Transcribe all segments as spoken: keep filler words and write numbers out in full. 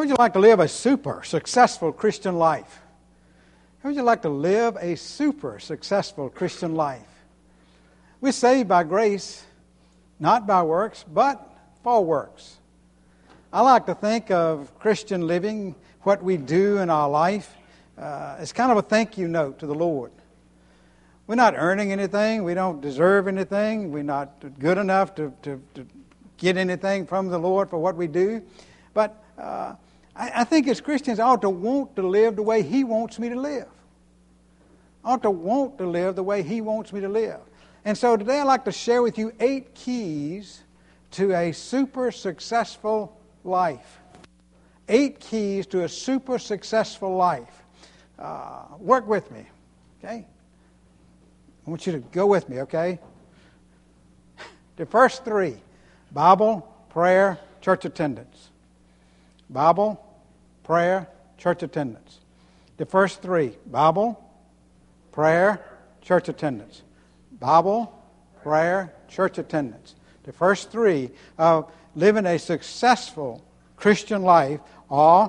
would you like to live a super successful Christian life? How would you like to live a super successful Christian life? We're saved by grace, not by works, but for works. I like to think of Christian living, what we do in our life, uh, as kind of a thank you note to the Lord. We're not earning anything. We don't deserve anything. We're not good enough to, to, to get anything from the Lord for what we do. But uh, I, I think as Christians, I ought to want to live the way He wants me to live. I ought to want to live the way He wants me to live. And so today I'd like to share with you eight keys to a super successful life. Eight keys to a super successful life. Uh, work with me, okay? I want you to go with me, okay? The first three: Bible, prayer, church attendance. Bible, prayer, church attendance. The first three: Bible, prayer, church attendance. Bible, prayer, church attendance. The first three of living a successful Christian life are,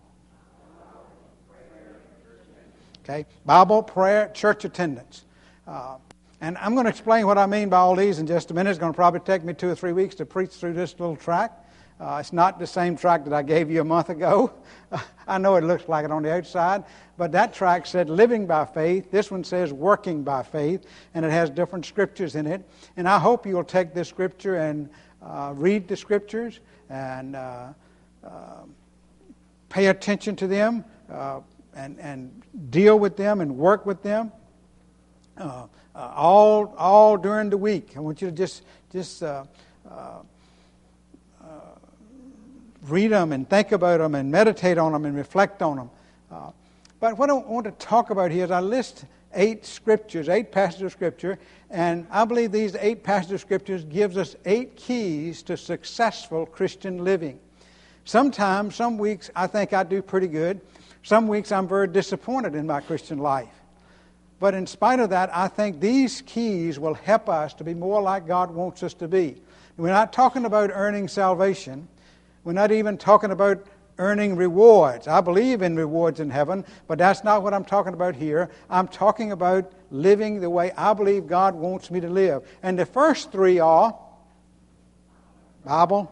okay, Bible, prayer, church attendance. Uh, and I'm going to explain what I mean by all these in just a minute. It's going to probably take me two or three weeks to preach through this little tract. Uh, it's not the same tract that I gave you a month ago. I know it looks like it on the outside, but that tract said living by faith. This one says working by faith, and it has different scriptures in it. And I hope you'll take this scripture and uh, read the scriptures and uh, uh, pay attention to them uh, and, and deal with them and work with them. Uh, uh, all all during the week. I want you to just just uh, uh, uh, read them and think about them and meditate on them and reflect on them. Uh, but what I want to talk about here is I list eight scriptures, eight passages of Scripture, and I believe these eight passages of Scriptures gives us eight keys to successful Christian living. Sometimes, some weeks, I think I do pretty good. Some weeks I'm very disappointed in my Christian life. But in spite of that, I think these keys will help us to be more like God wants us to be. We're not talking about earning salvation. We're not even talking about earning rewards. I believe in rewards in heaven, but that's not what I'm talking about here. I'm talking about living the way I believe God wants me to live. And the first three are Bible,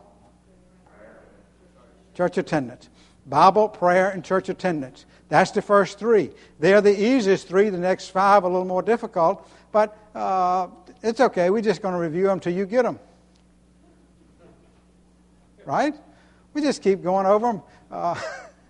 church attendance. Bible, prayer, and church attendance. That's the first three. They're the easiest three. The next five are a little more difficult. But uh, it's okay. We're just going to review them till you get them. Right? We just keep going over them. Uh,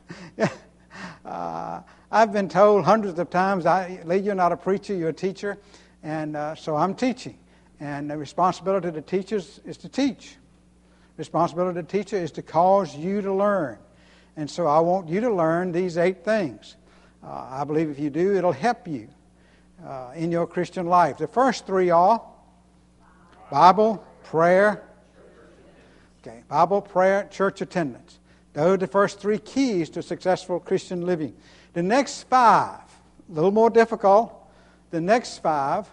uh, I've been told hundreds of times, I, Lee, you're not a preacher, you're a teacher. And uh, so I'm teaching. And the responsibility of the teachers is to teach. The responsibility of the teacher is to cause you to learn. And so I want you to learn these eight things. Uh, I believe if you do, it'll help you uh, in your Christian life. The first three are Bible, prayer, okay, Bible, prayer, church attendance. Those are the first three keys to successful Christian living. The next five, a little more difficult. The next five,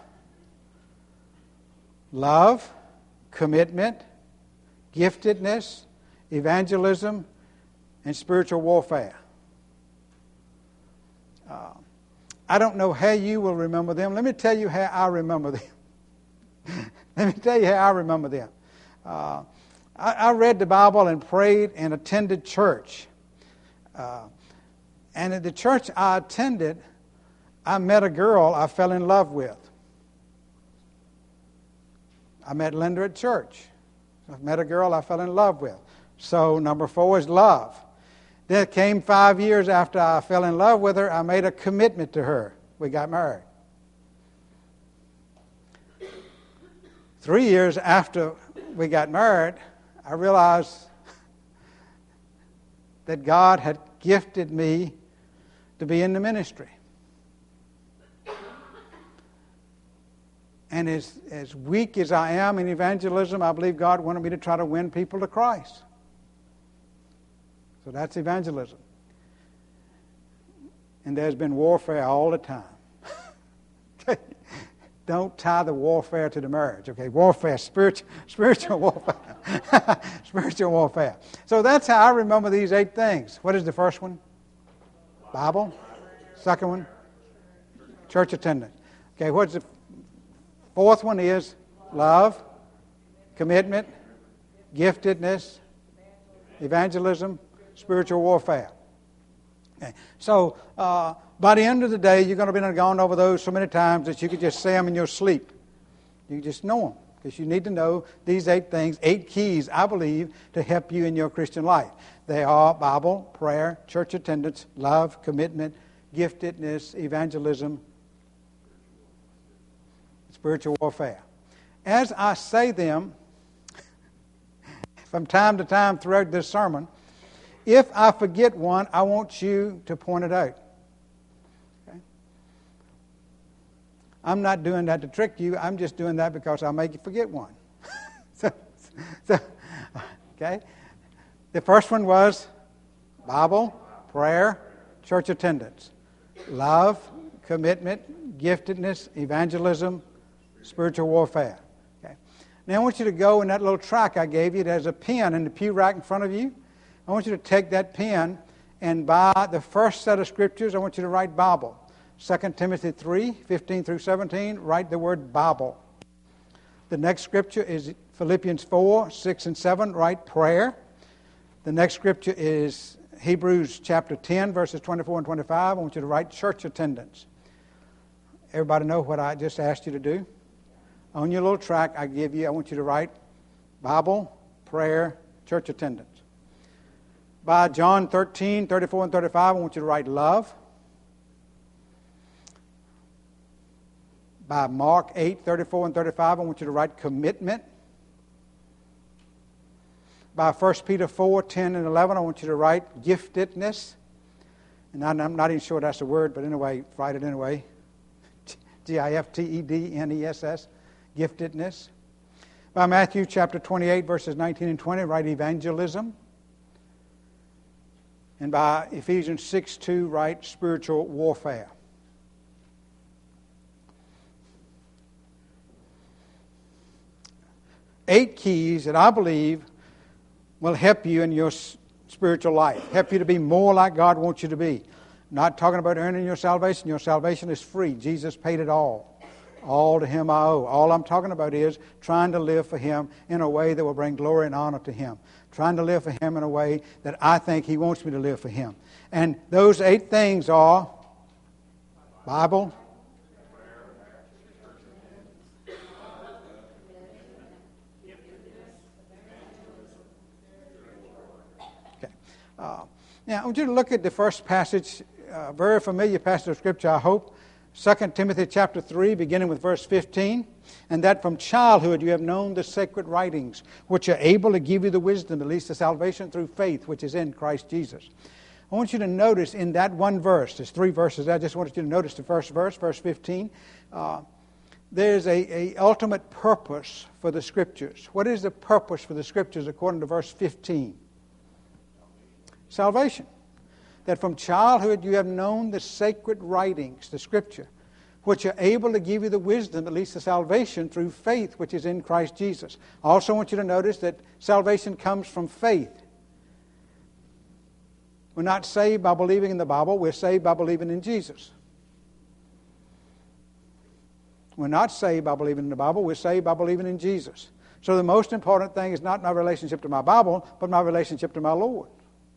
love, commitment, giftedness, evangelism, and spiritual warfare. Uh, I don't know how you will remember them. Let me tell you how I remember them. Let me tell you how I remember them. Uh, I, I read the Bible and prayed and attended church. Uh, and at the church I attended, I met a girl I fell in love with. I met Linda at church. I met a girl I fell in love with. So number four is love. Then it came five years after I fell in love with her, I made a commitment to her. We got married. Three years after we got married, I realized that God had gifted me to be in the ministry. And as, as weak as I am in evangelism, I believe God wanted me to try to win people to Christ. So that's evangelism. And there's been warfare all the time. don't tie the warfare to the marriage. Okay, warfare, spiritual, spiritual warfare. Spiritual warfare. So that's how I remember these eight things. What is the first one? Bible. Second one? Church attendance. Okay, what's the fourth one is love, commitment, giftedness, evangelism, spiritual warfare. Okay. So uh, by the end of the day, you're going to be gone over those so many times that you could just say them in your sleep. You just know them because you need to know these eight things, eight keys, I believe, to help you in your Christian life. They are Bible, prayer, church attendance, love, commitment, giftedness, evangelism, spiritual warfare. As I say them from time to time throughout this sermon, if I forget one, I want you to point it out. Okay? I'm not doing that to trick you. I'm just doing that because I'll make you forget one. so, so, okay. The first one was Bible, prayer, church attendance, love, commitment, giftedness, evangelism, spiritual warfare. Okay. Now I want you to go in that little track I gave you. There's a pen in the pew rack in front of you. I want you to take that pen and by the first set of scriptures, I want you to write Bible. Second Timothy three, fifteen through seventeen, write the word Bible. The next scripture is Philippians four, six and seven, write prayer. The next scripture is Hebrews chapter ten, verses twenty-four and twenty-five. I want you to write church attendance. Everybody know what I just asked you to do? On your little track I give you, I want you to write Bible, prayer, church attendance. By John thirteen, thirty-four and thirty-five, I want you to write love. By Mark eight, thirty-four and thirty-five, I want you to write commitment. By First Peter four, ten and eleven, I want you to write giftedness. And I'm not even sure that's a word, but anyway, write it anyway. G I F T E D N E S S, giftedness. By Matthew chapter twenty-eight, verses nineteen and twenty, write evangelism. And by Ephesians six two, write spiritual warfare. Eight keys that I believe will help you in your spiritual life, help you to be more like God wants you to be. I'm not talking about earning your salvation. Your salvation is free. Jesus paid it all. All to Him I owe. All I'm talking about is trying to live for Him in a way that will bring glory and honor to Him. Trying to live for Him in a way that I think He wants me to live for Him. And those eight things are Bible, okay. Uh, now, I want you to look at the first passage, a very familiar passage of Scripture, I hope. Second Timothy chapter three, beginning with verse fifteen. And that from childhood you have known the sacred writings, which are able to give you the wisdom, at least the salvation through faith, which is in Christ Jesus. I want you to notice in that one verse, there's three verses, I just want you to notice the first verse, verse fifteen. Uh, there's a, a ultimate purpose for the Scriptures. What is the purpose for the Scriptures according to verse fifteen? Salvation. That from childhood you have known the sacred writings, the Scripture, which are able to give you the wisdom, at least the salvation, through faith, which is in Christ Jesus. I also want you to notice that salvation comes from faith. We're not saved by believing in the Bible. We're saved by believing in Jesus. We're not saved by believing in the Bible. We're saved by believing in Jesus. So the most important thing is not my relationship to my Bible, but my relationship to my Lord.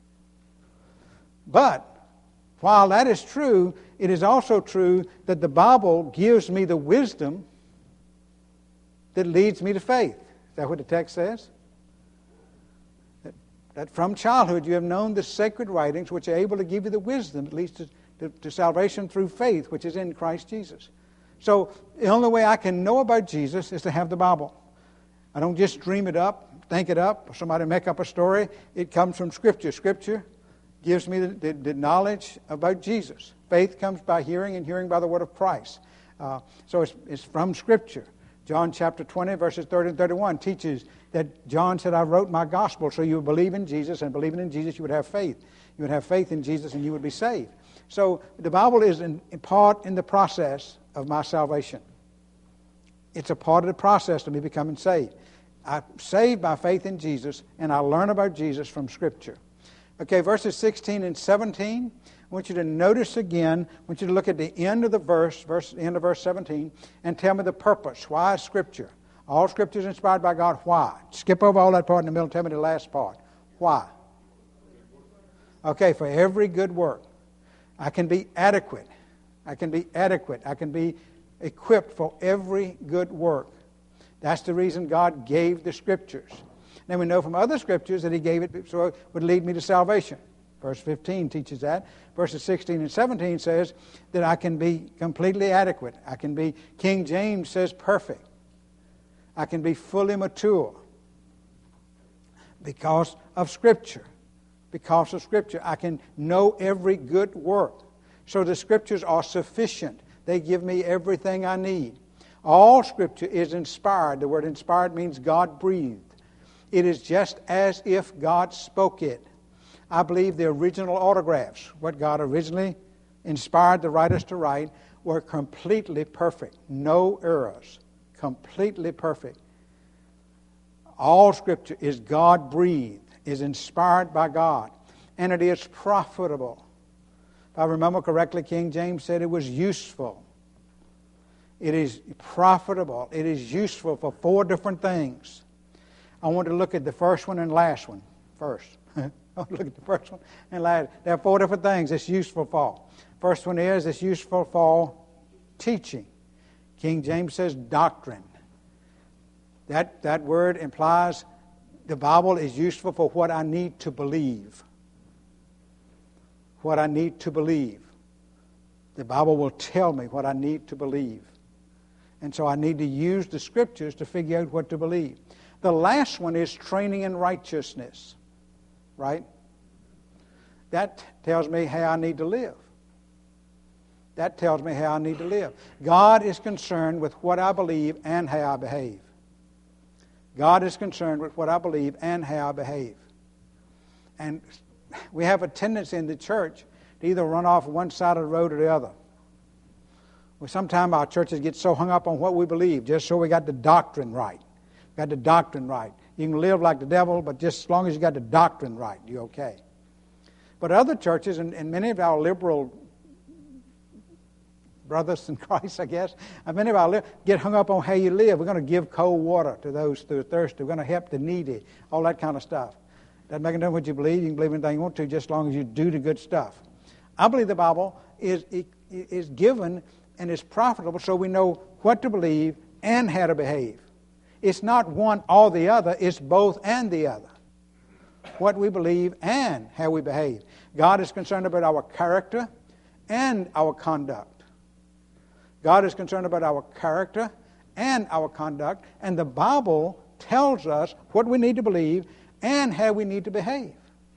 But while that is true, it is also true that the Bible gives me the wisdom that leads me to faith. Is that what the text says? That, that from childhood you have known the sacred writings which are able to give you the wisdom that leads to, to, to salvation through faith, which is in Christ Jesus. So the only way I can know about Jesus is to have the Bible. I don't just dream it up, think it up, or somebody make up a story. It comes from Scripture. Scripture gives me the, the, the knowledge about Jesus. Faith comes by hearing, and hearing by the word of Christ. Uh, so it's, it's from Scripture. John chapter twenty, verses thirty and thirty-one teaches that John said, I wrote my gospel so you would believe in Jesus, and believing in Jesus you would have faith. You would have faith in Jesus and you would be saved. So the Bible is in, in part in the process of my salvation. It's a part of the process to me becoming saved. I'm saved by faith in Jesus, and I learn about Jesus from Scripture. Okay, verses sixteen and seventeen. I want you to notice again, I want you to look at the end of the verse, verse end of verse seventeen, and tell me the purpose. Why is Scripture? All Scripture is inspired by God. Why? Skip over all that part in the middle and tell me the last part. Why? Okay, for every good work. I can be adequate. I can be adequate. I can be equipped for every good work. That's the reason God gave the Scriptures. Now we know from other Scriptures that He gave it so it would lead me to salvation. Verse fifteen teaches that. Verses sixteen and seventeen says that I can be completely adequate. I can be, King James says, perfect. I can be fully mature because of Scripture. Because of Scripture. I can know every good work. So the Scriptures are sufficient. They give me everything I need. All Scripture is inspired. The word inspired means God-breathed. It is just as if God spoke it. I believe the original autographs, what God originally inspired the writers to write, were completely perfect. No errors. Completely perfect. All Scripture is God-breathed, is inspired by God, and it is profitable. If I remember correctly, King James said it was useful. It is profitable. It is useful for four different things. I want to look at the first one and last one first. I want to look at the first one and last. There are four different things it's useful for. First one is it's useful for teaching. King James says doctrine. That, that word implies the Bible is useful for what I need to believe. What I need to believe. The Bible will tell me what I need to believe. And so I need to use the Scriptures to figure out what to believe. The last one is training in righteousness. Right? That tells me how I need to live. That tells me how I need to live. God is concerned with what I believe and how I behave. God is concerned with what I believe and how I behave. And we have a tendency in the church to either run off one side of the road or the other. Well, sometimes our churches get so hung up on what we believe, just so we got the doctrine right. Got the doctrine right. You can live like the devil, but just as long as you got the doctrine right, you're okay. But other churches, and, and many of our liberal brothers in Christ, I guess, and many of our li- get hung up on how you live. We're going to give cold water to those who are thirsty. We're going to help the needy, all that kind of stuff. Doesn't make a difference what you believe. You can believe anything you want to, just as long as you do the good stuff. I believe the Bible is, is given and is profitable so we know what to believe and how to behave. It's not one or the other. It's both and the other. What we believe and how we behave. God is concerned about our character and our conduct. God is concerned about our character and our conduct. And the Bible tells us what we need to believe and how we need to behave.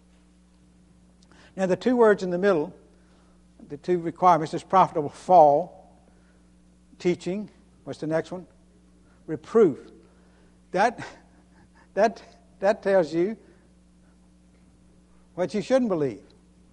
Now the two words in the middle, the two requirements is profitable for, teaching. What's the next one? Reproof. That, that, that tells you what you shouldn't believe.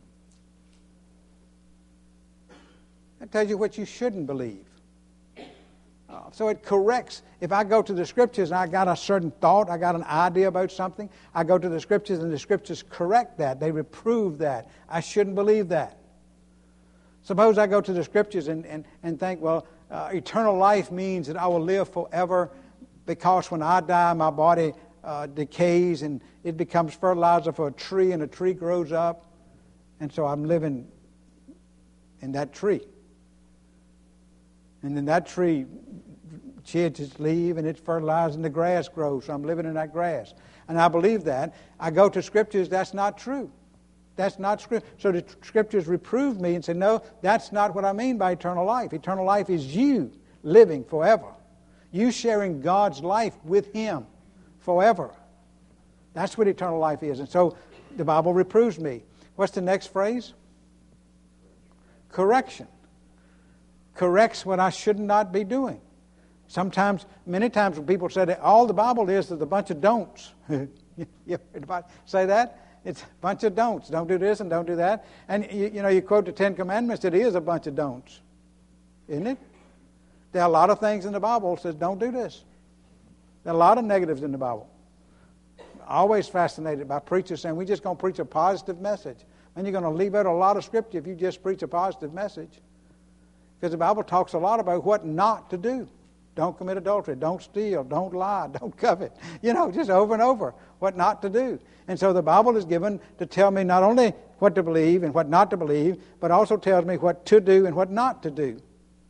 That tells you what you shouldn't believe. Uh, so it corrects. If I go to the Scriptures and I got a certain thought, I got an idea about something, I go to the Scriptures and the Scriptures correct that. They reprove that. I shouldn't believe that. Suppose I go to the Scriptures and, and, and think, well, uh, eternal life means that I will live forever, because when I die, my body uh, decays and it becomes fertilizer for a tree, and a tree grows up. And so I'm living in that tree. And then that tree sheds its leaf and it's fertilized and the grass grows. So I'm living in that grass. And I believe that. I go to Scriptures, that's not true. That's not Scripture. So the Scriptures reprove me and say, no, that's not what I mean by eternal life. Eternal life is you living forever. You sharing God's life with Him forever. That's what eternal life is. And so the Bible reproves me. What's the next phrase? Correction. Corrects what I should not be doing. Sometimes, many times when people say that all the Bible is is a bunch of don'ts. You heard about say that? It's a bunch of don'ts. Don't do this and don't do that. And you, you know, you quote the Ten Commandments, it is a bunch of don'ts. Isn't it? There are a lot of things in the Bible that says don't do this. There are a lot of negatives in the Bible. Always fascinated by preachers saying we're just going to preach a positive message. And you're going to leave out a lot of scripture if you just preach a positive message. Because the Bible talks a lot about what not to do. Don't commit adultery. Don't steal. Don't lie. Don't covet. You know, just over and over what not to do. And so the Bible is given to tell me not only what to believe and what not to believe, but also tells me what to do and what not to do.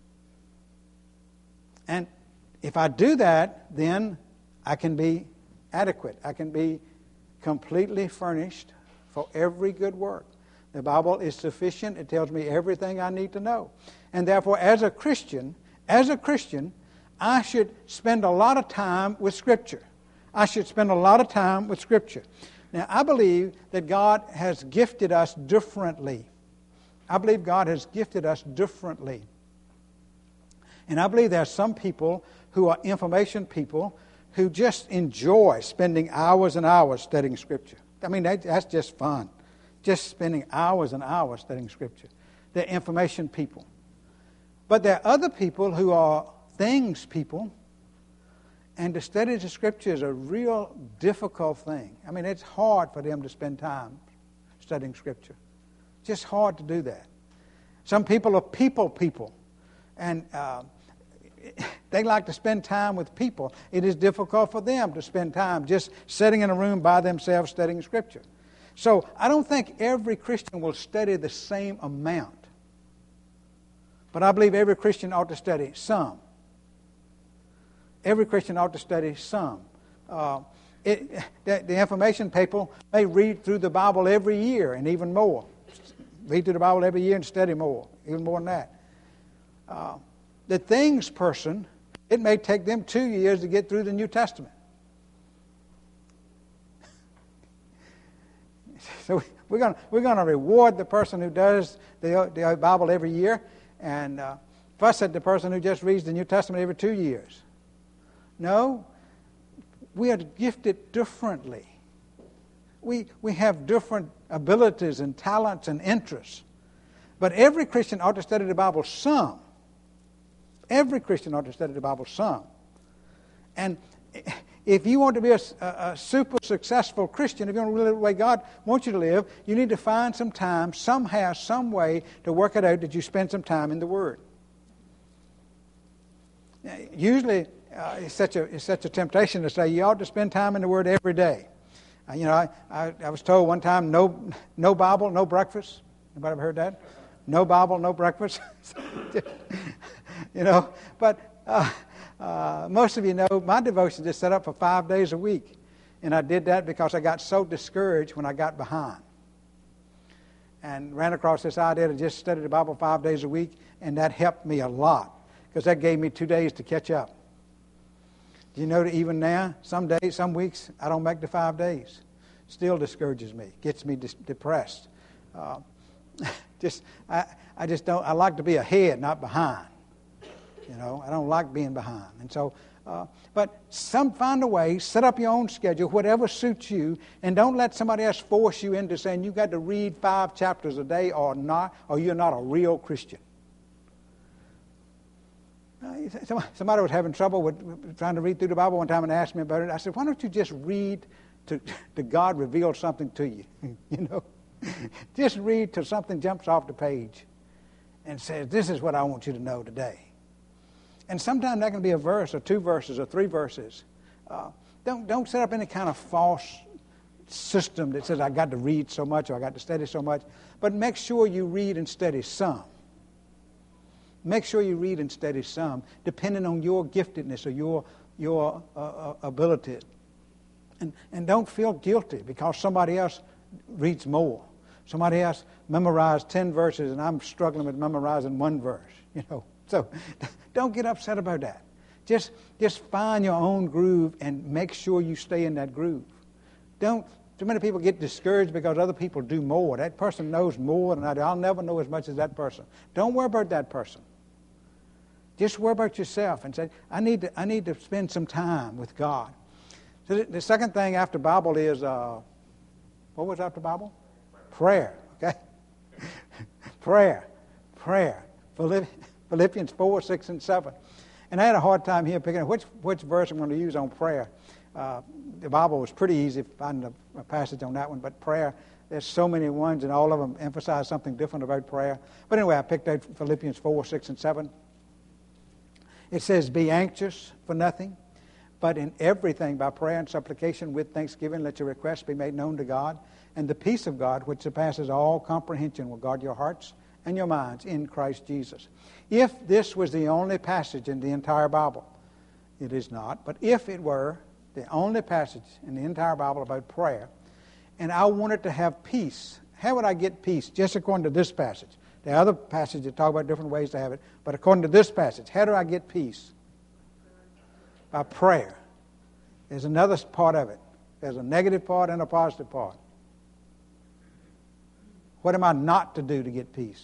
And if I do that, then I can be adequate. I can be completely furnished for every good work. The Bible is sufficient. It tells me everything I need to know. And therefore, as a Christian, as a Christian, I should spend a lot of time with Scripture. I should spend a lot of time with Scripture. Now, I believe that God has gifted us differently. I believe God has gifted us differently. And I believe there are some people who are information people who just enjoy spending hours and hours studying Scripture. I mean, that's just fun. Just spending hours and hours studying Scripture. They're information people. But there are other people who are things people, and to study the Scripture is a real difficult thing. I mean, it's hard for them to spend time studying Scripture. Just hard to do that. Some people are people people, and uh, they like to spend time with people. It is difficult for them to spend time just sitting in a room by themselves studying Scripture. So I don't think every Christian will study the same amount. But I believe every Christian ought to study some. Every Christian ought to study some. Uh, it, the, the information people may read through the Bible every year and even more. Read through the Bible every year and study more, even more than that. Uh, the things person, it may take them two years to get through the New Testament. So we're going we're going to reward the person who does the, the Bible every year, and uh, fuss at the person who just reads the New Testament every two years. No, we are gifted differently. We we have different abilities and talents and interests. But every Christian ought to study the Bible some. Every Christian ought to study the Bible some. And if you want to be a, a, a super successful Christian, if you want to live the way God wants you to live, you need to find some time, somehow, some way to work it out that you spend some time in the Word. Usually, uh, it's such a it's such a temptation to say you ought to spend time in the Word every day. Uh, you know, I, I, I was told one time, no no Bible, no breakfast. Anybody ever heard that? No Bible, no breakfast. You know, but uh, uh, most of you know my devotion is set up for five days a week. And I did that because I got so discouraged when I got behind. And ran across this idea to just study the Bible five days a week, and that helped me a lot because that gave me two days to catch up. Do you know that even now, some days, some weeks, I don't make the five days. Still discourages me, gets me dis- depressed. Uh, just I, I just don't. I like to be ahead, not behind. You know, I don't like being behind. And so, uh, but some find a way, set up your own schedule, whatever suits you, and don't let somebody else force you into saying you've got to read five chapters a day or not, or you're not a real Christian. Uh, somebody was having trouble with trying to read through the Bible one time and asked me about it. I said, why don't you just read to, to God reveal something to you? You know, just read till something jumps off the page and says, this is what I want you to know today. And sometimes that can be a verse or two verses or three verses. Uh, don't don't set up any kind of false system that says I got to read so much or I got to study so much. But make sure you read and study some. Make sure you read and study some, depending on your giftedness or your your uh, ability. And and don't feel guilty because somebody else reads more. Somebody else memorized ten verses and I'm struggling with memorizing one verse. You know. So don't get upset about that. Just just find your own groove and make sure you stay in that groove. Don't. Too many people get discouraged because other people do more. That person knows more than I do. I'll never know as much as that person. Don't worry about that person. Just worry about yourself and say, I need to I need to spend some time with God. So the, the second thing after Bible is, uh, what was after Bible? Prayer. Okay? Prayer. Prayer. Philippians four, six, and seven. And I had a hard time here picking up which, which verse I'm going to use on prayer. Uh, the Bible was pretty easy finding a, a passage on that one, but prayer, there's so many ones, and all of them emphasize something different about prayer. But anyway, I picked out Philippians four, six, and seven. It says, be anxious for nothing, but in everything by prayer and supplication with thanksgiving let your requests be made known to God, and the peace of God, which surpasses all comprehension, will guard your hearts and your minds in Christ Jesus. If this was the only passage in the entire Bible, it is not, but if it were the only passage in the entire Bible about prayer, and I wanted to have peace, how would I get peace? Just according to this passage. There are other passages that talk about different ways to have it, but according to this passage, how do I get peace? By prayer. There's another part of it. There's a negative part and a positive part. What am I not to do to get peace?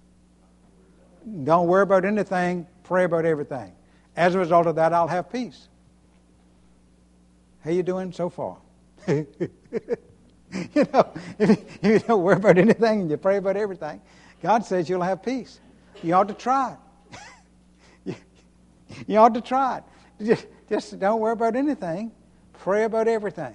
Don't worry about anything, pray about everything. As a result of that, I'll have peace. How you doing so far? You know, if you don't worry about anything and you pray about everything, God says you'll have peace. You ought to try it. you, you ought to try it. Just, just don't worry about anything. Pray about everything.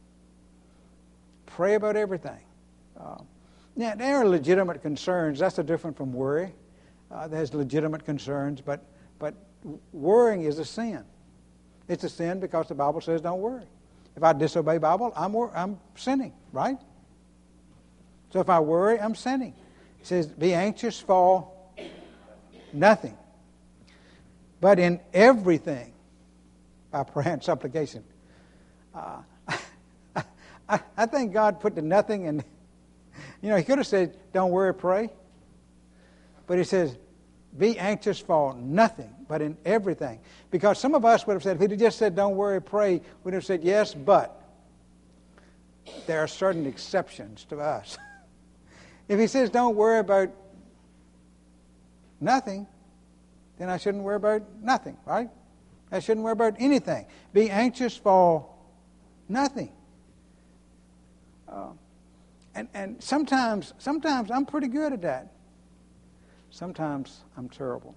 Pray about everything. Uh, now, there are legitimate concerns. That's a different from worry. Uh, there's legitimate concerns, but but worrying is a sin. It's a sin because the Bible says don't worry. If I disobey the Bible, I'm I'm sinning, right? So if I worry, I'm sinning. It says, be anxious for nothing, but in everything, by prayer and supplication. Uh, I, I think God put the nothing in. You know, he could have said, don't worry, pray. But he says, be anxious for nothing, but in everything. Because some of us would have said, if he'd just said, don't worry, pray, we'd have said, yes, but there are certain exceptions to us. If he says, don't worry about nothing, then I shouldn't worry about nothing, right? I shouldn't worry about anything. Be anxious for nothing. Uh, and and sometimes, sometimes I'm pretty good at that. Sometimes I'm terrible.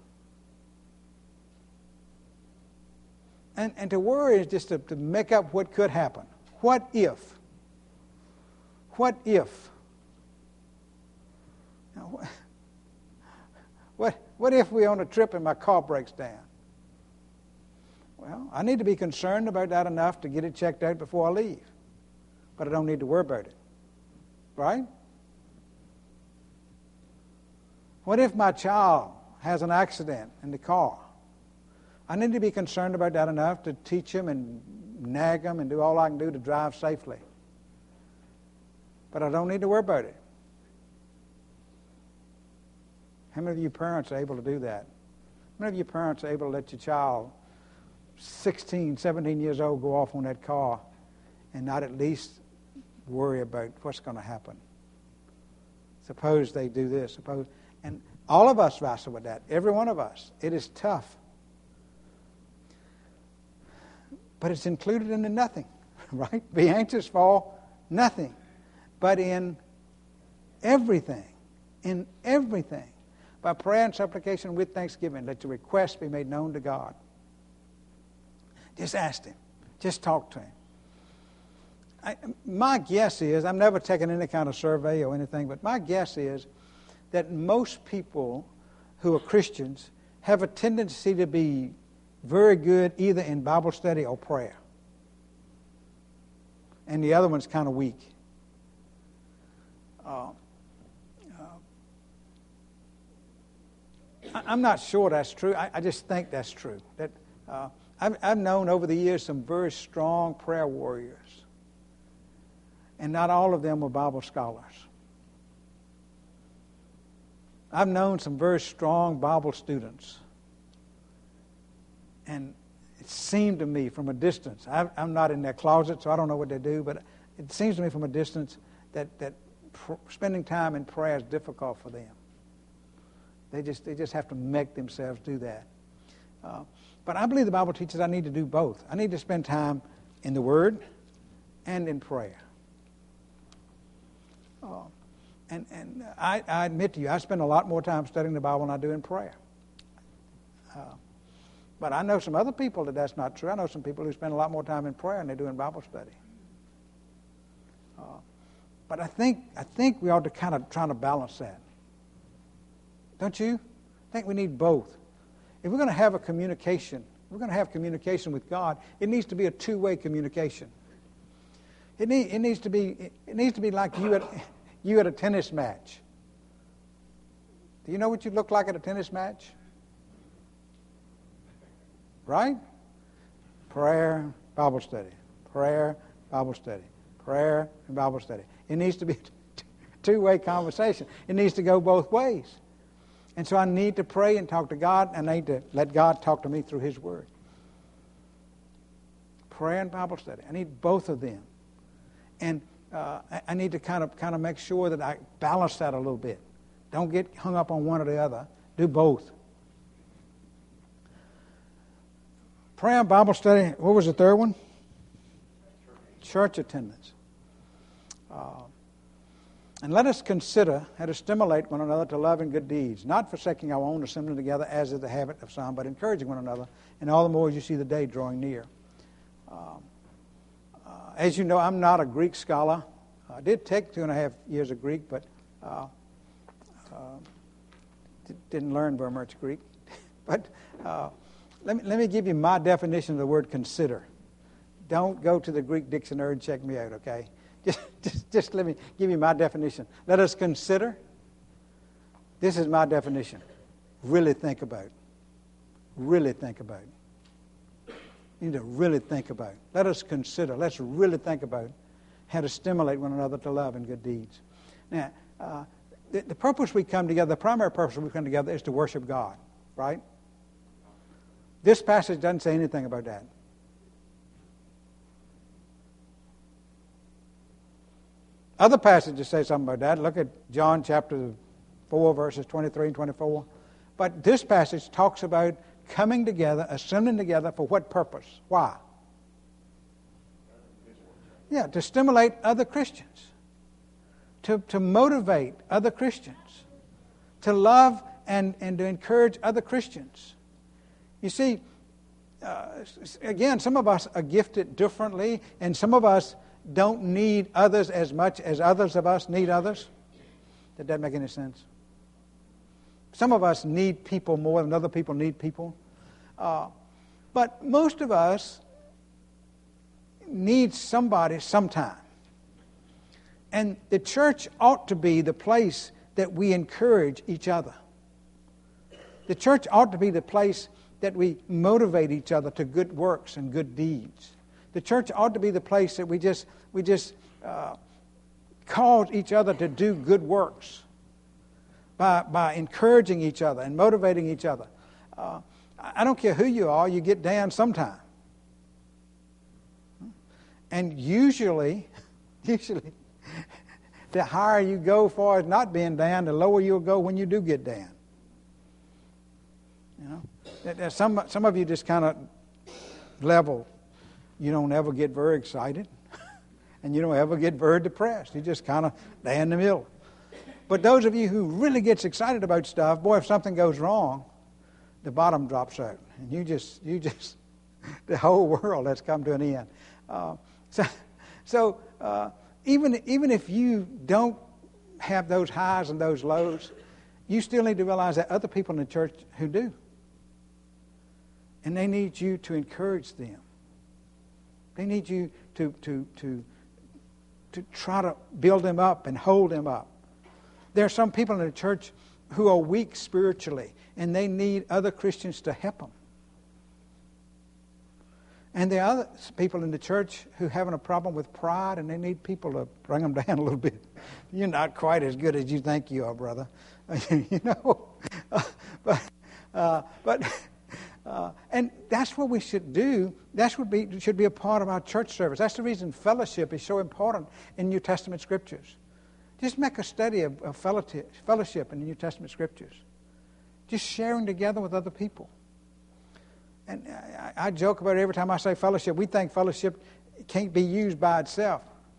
And and to worry is just to, to make up what could happen. What if? What if? Now, what what if we're on a trip and my car breaks down? Well, I need to be concerned about that enough to get it checked out before I leave. But I don't need to worry about it. Right? What if my child has an accident in the car? I need to be concerned about that enough to teach him and nag him and do all I can do to drive safely. But I don't need to worry about it. How many of you parents are able to do that? How many of you parents are able to let your child, sixteen, seventeen years old, go off on that car and not at least worry about what's going to happen? Suppose they do this. Suppose, and all of us wrestle with that. Every one of us. It is tough. But it's included in the nothing, right? Be anxious for nothing, but in everything, in everything, by prayer and supplication with thanksgiving, let your requests be made known to God. Just ask Him. Just talk to Him. I, my guess is, I've never taken any kind of survey or anything, but my guess is that most people who are Christians have a tendency to be very good either in Bible study or prayer. And the other one's kind of weak. Uh, uh, I, I'm not sure that's true. I, I just think that's true. That uh, I've, I've known over the years some very strong prayer warriors. And not all of them were Bible scholars. I've known some very strong Bible students. And it seemed to me from a distance, I, I'm not in their closet, so I don't know what they do, but it seems to me from a distance that, that pr- spending time in prayer is difficult for them. They just, they just have to make themselves do that. Uh, but I believe the Bible teaches I need to do both. I need to spend time in the Word and in prayer. Uh, and and I, I admit to you, I spend a lot more time studying the Bible than I do in prayer. Uh, But I know some other people that that's not true. I know some people who spend a lot more time in prayer than they do in Bible study. Uh, but I think I think we ought to kind of try to balance that. Don't you? I think we need both. If we're going to have a communication, if we're going to have communication with God, it needs to be a two-way communication. It, need, it needs to be it needs to be like you at you at a tennis match. Do you know what you look like at a tennis match? Right? Prayer, Bible study. Prayer, Bible study. Prayer and Bible study. It needs to be a two-way conversation. It needs to go both ways. And so I need to pray and talk to God, and I need to let God talk to me through His Word. Prayer and Bible study. I need both of them. And uh, I need to kind of kind of make sure that I balance that a little bit. Don't get hung up on one or the other. Do both. Prayer and Bible study. What was the third one? Church attendance. Uh, and let us consider how to stimulate one another to love and good deeds, not forsaking our own assembling together as is the habit of some, but encouraging one another, and all the more as you see the day drawing near. Um, uh, as you know, I'm not a Greek scholar. I did take two and a half years of Greek, but uh, uh, didn't learn very much Greek. but uh, let me, let me give you my definition of the word consider. Don't go to the Greek dictionary and check me out, okay? Just, just, just let me give you my definition. Let us consider. This is my definition. Really think about. Really think about. You need to really think about. Let us consider. Let's really think about how to stimulate one another to love and good deeds. Now, uh, the, the purpose we come together, the primary purpose we come together is to worship God, right? This passage doesn't say anything about that. Other passages say something about that. Look at John chapter four, verses twenty-three and twenty-four. But this passage talks about coming together, assembling together for what purpose? Why? Yeah, to stimulate other Christians. To, to motivate other Christians. To love and, and to encourage other Christians. You see, uh, again, some of us are gifted differently, and some of us don't need others as much as others of us need others. Did that make any sense? Some of us need people more than other people need people. Uh, but most of us need somebody sometime. And the church ought to be the place that we encourage each other. The church ought to be the place that we motivate each other to good works and good deeds. The church ought to be the place that we just we just uh, cause each other to do good works by by encouraging each other and motivating each other. Uh, I don't care who you are, you get down sometime. And usually, usually, the higher you go as far as not being down, the lower you'll go when you do get down. You know, some some of you just kind of level. You don't ever get very excited, and you don't ever get very depressed. You just kind of lay in the middle. But those of you who really gets excited about stuff, boy, if something goes wrong, the bottom drops out, and you just, you just, the whole world has come to an end. Uh, so, so uh, even even if you don't have those highs and those lows, you still need to realize that other people in the church who do, and they need you to encourage them. They need you to, to, to, to try to build them up and hold them up. There are some people in the church who are weak spiritually, and they need other Christians to help them. And there are other people in the church who are having a problem with pride, and they need people to bring them down a little bit. You're not quite as good as you think you are, brother. you know, uh, but uh, but. Uh, and that's what we should do. That's what be, should be a part of our church service. That's the reason fellowship is so important in New Testament Scriptures. Just make a study of, of fellowship in the New Testament Scriptures. Just sharing together with other people. And I, I joke about it every time I say fellowship. We think fellowship can't be used by itself.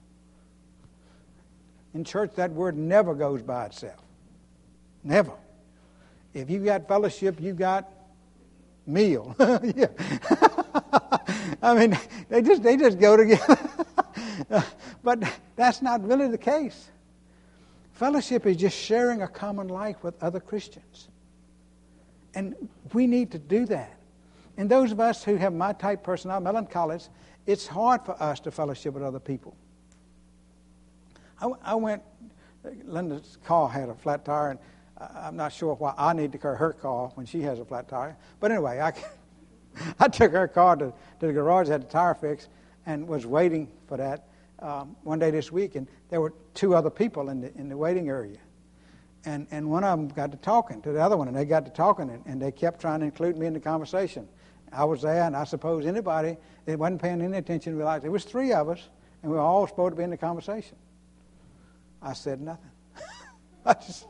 In church, that word never goes by itself. Never. If you've got fellowship, you've got meal. Yeah. I mean, they just they just go together. But that's not really the case. Fellowship is just sharing a common life with other Christians. And we need to do that. And those of us who have my type personality, melancholics, it's hard for us to fellowship with other people. I, I went, Linda's car had a flat tire, and I'm not sure why I need to carry her car when she has a flat tire. But anyway, I, I took her car to, to the garage, had the tire fixed, and was waiting for that um, one day this week. And there were two other people in the, in the waiting area. And, and one of them got to talking to the other one, and they got to talking, and, and they kept trying to include me in the conversation. I was there, and I suppose anybody that wasn't paying any attention realized it was three of us, and we were all supposed to be in the conversation. I said nothing. I just,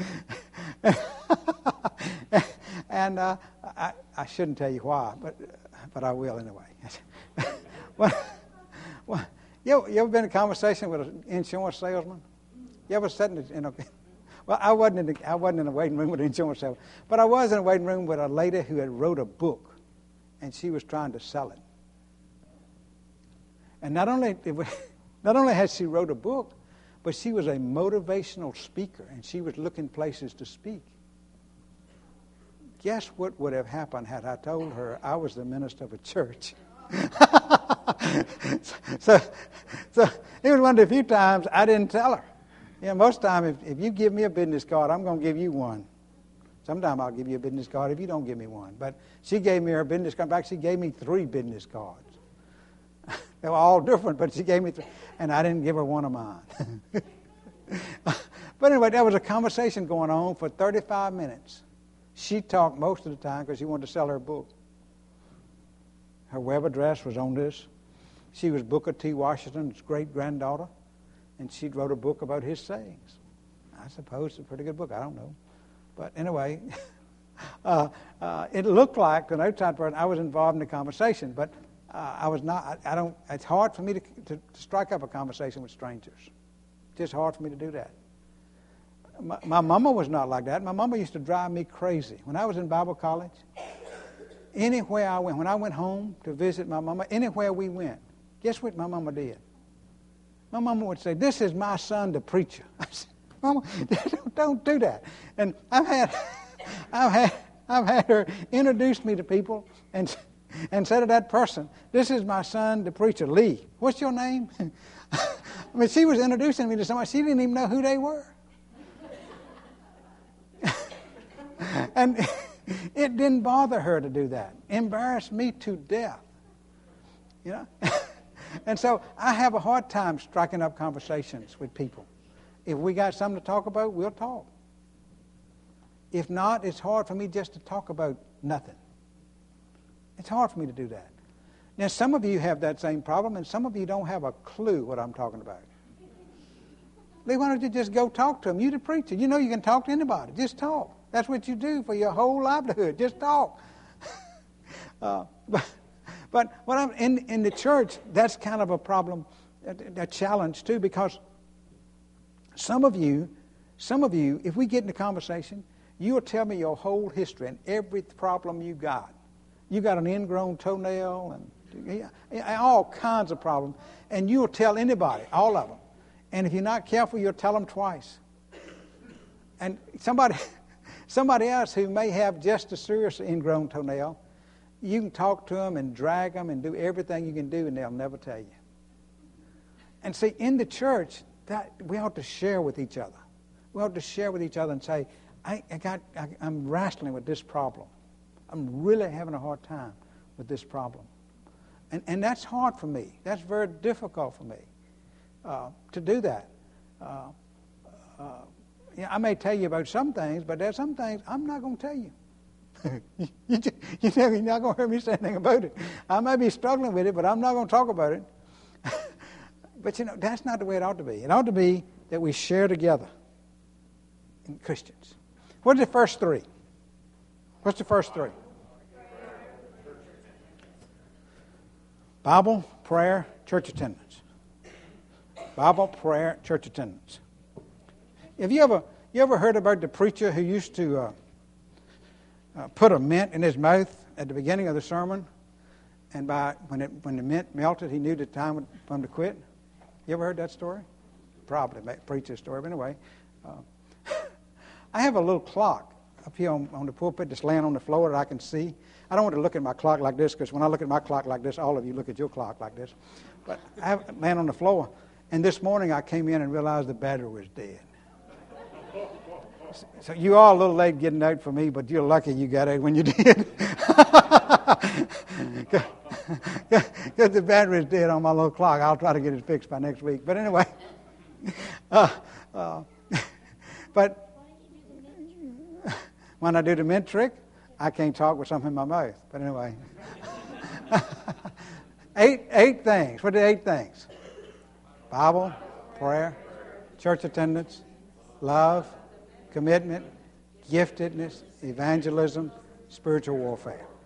and uh, I, I shouldn't tell you why, but but I will anyway. well, well, you, you ever been in a conversation with an insurance salesman? You ever sat in a, in a well, I wasn't in the, I wasn't in a waiting room with an insurance salesman, but I was in a waiting room with a lady who had wrote a book, and she was trying to sell it. And not only not only had she wrote a book, but she was a motivational speaker, and she was looking places to speak. Guess what would have happened had I told her I was the minister of a church? so, so it was one of the few times I didn't tell her. You know, most time, if, if you give me a business card, I'm going to give you one. Sometime I'll give you a business card if you don't give me one. But she gave me her business card. In fact, she gave me three business cards. They were all different, but she gave me three. And I didn't give her one of mine. But anyway, there was a conversation going on for thirty-five minutes. She talked most of the time because she wanted to sell her book. Her web address was on this. She was Booker T. Washington's great-granddaughter, and she wrote a book about his sayings. I suppose it's a pretty good book. I don't know. But anyway, uh, uh, it looked like, to an outside person, I was involved in the conversation, but uh, I was not. I, I don't. It's hard for me to, to, to strike up a conversation with strangers. It's just hard for me to do that. My, my mama was not like that. My mama used to drive me crazy. When I was in Bible college, anywhere I went, when I went home to visit my mama, anywhere we went, guess what my mama did? My mama would say, "This is my son, the preacher." I said, "Mama, don't, don't do that." And I've had, I've had, I've had her introduce me to people and and say to that person, "This is my son, the preacher, Lee. What's your name?" I mean, she was introducing me to somebody. She didn't even know who they were. And it didn't bother her to do that. Embarrassed me to death. You know? And so I have a hard time striking up conversations with people. If we got something to talk about, we'll talk. If not, it's hard for me just to talk about nothing. It's hard for me to do that. Now, some of you have that same problem, and some of you don't have a clue what I'm talking about. Lee, why don't you just go talk to them? You're the preacher. You know you can talk to anybody. Just talk. That's what you do for your whole livelihood. Just talk. uh, but, but what I'm in in the church, that's kind of a problem, a, a challenge too, because some of you, some of you, if we get in a conversation, you'll tell me your whole history and every problem you got. You got an ingrown toenail and yeah, all kinds of problems, and you'll tell anybody, all of them. And if you're not careful, you'll tell them twice. And somebody. Somebody else who may have just a serious ingrown toenail, you can talk to them and drag them and do everything you can do, and they'll never tell you. And see, in the church, that we ought to share with each other. We ought to share with each other and say, I, I got, I, I'm wrestling with this problem. I'm really having a hard time with this problem. And, and that's hard for me. That's very difficult for me uh, to do that. Uh, uh, Yeah, I may tell you about some things, but there's some things I'm not going to tell you. you just, you know, you're not going to hear me say anything about it. I may be struggling with it, but I'm not going to talk about it. But, you know, that's not the way it ought to be. It ought to be that we share together in Christians. What's the first three? What's the first three? Bible, prayer, church attendance. Bible, prayer, church attendance. Have you ever you ever heard about the preacher who used to uh, uh, put a mint in his mouth at the beginning of the sermon, and by when it when the mint melted, he knew the time for him to quit. You ever heard that story? Probably preach this story, but anyway. Uh, I have a little clock up here on, on the pulpit that's laying on the floor that I can see. I don't want to look at my clock like this, because when I look at my clock like this, all of you look at your clock like this. But I have it laying on the floor, and this morning I came in and realized the battery was dead. So you are a little late getting out for me, but you're lucky you got out when you did. Because the battery is dead on my little clock. I'll try to get it fixed by next week. But anyway, uh, uh, but when I do the mint trick, I can't talk with something in my mouth. But anyway, eight eight things. What are the eight things? Bible, prayer, church attendance, love, commitment, giftedness, evangelism, spiritual warfare.